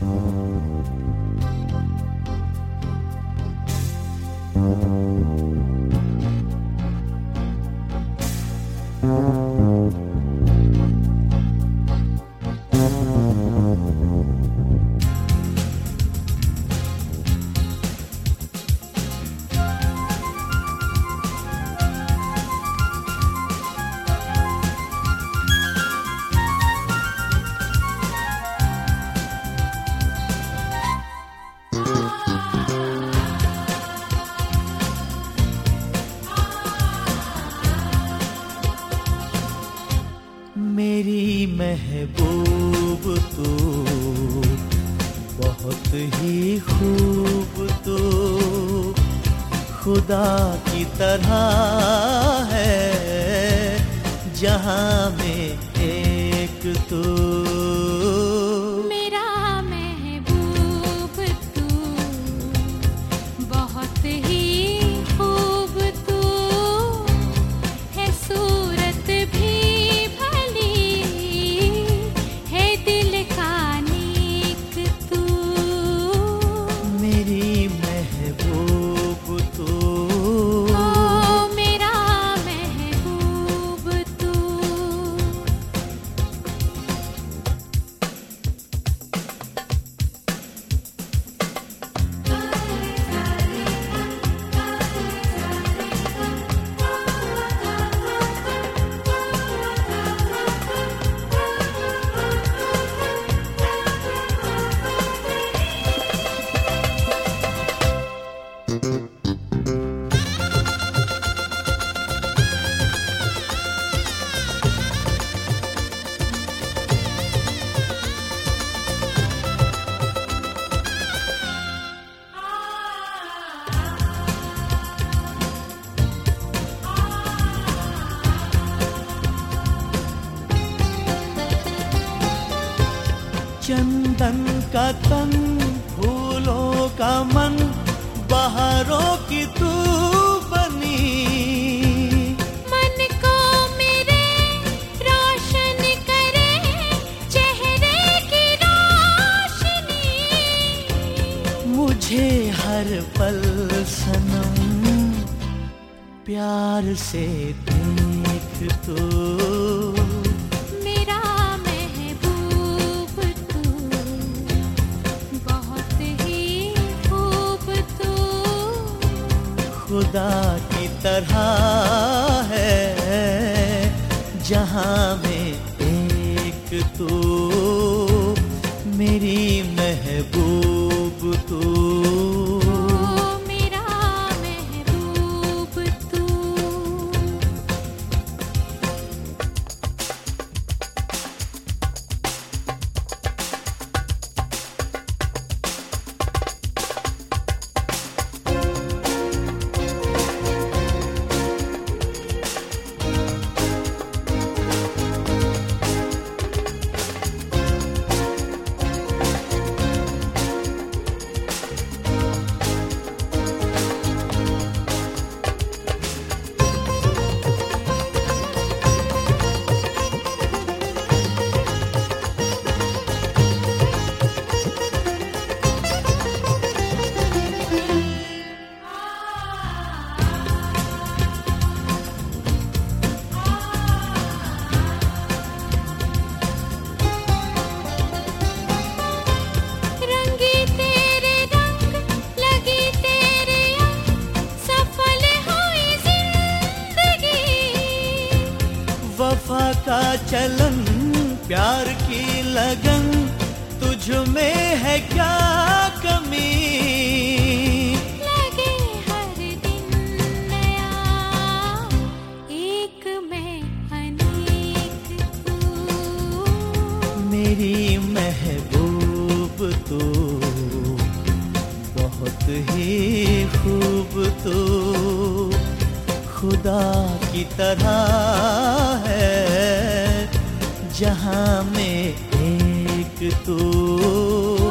मेरी महबूब तू बहुत ही खूब तू खुदा की तरह है जहां में एक तू मेरा महबूब तू बहुत ही खूब तू है सूरत भी चंदन का तन फूलों का मन बहारों की तू बनी मन को मेरे रोशन करे चेहरे की रोशनी मुझे हर पल सनम प्यार से देख तो खुदा की तरह है जहां में एक तू मेरी महबूब तू मेरा महबूब तू वफा का चलन प्यार की लगन तुझ में है क्या कमी लगे हर दिन नया एक मैं अनेक तू मेरी महबूब तू बहुत ही खूब तू खुदा की तरह है जहां में एक तू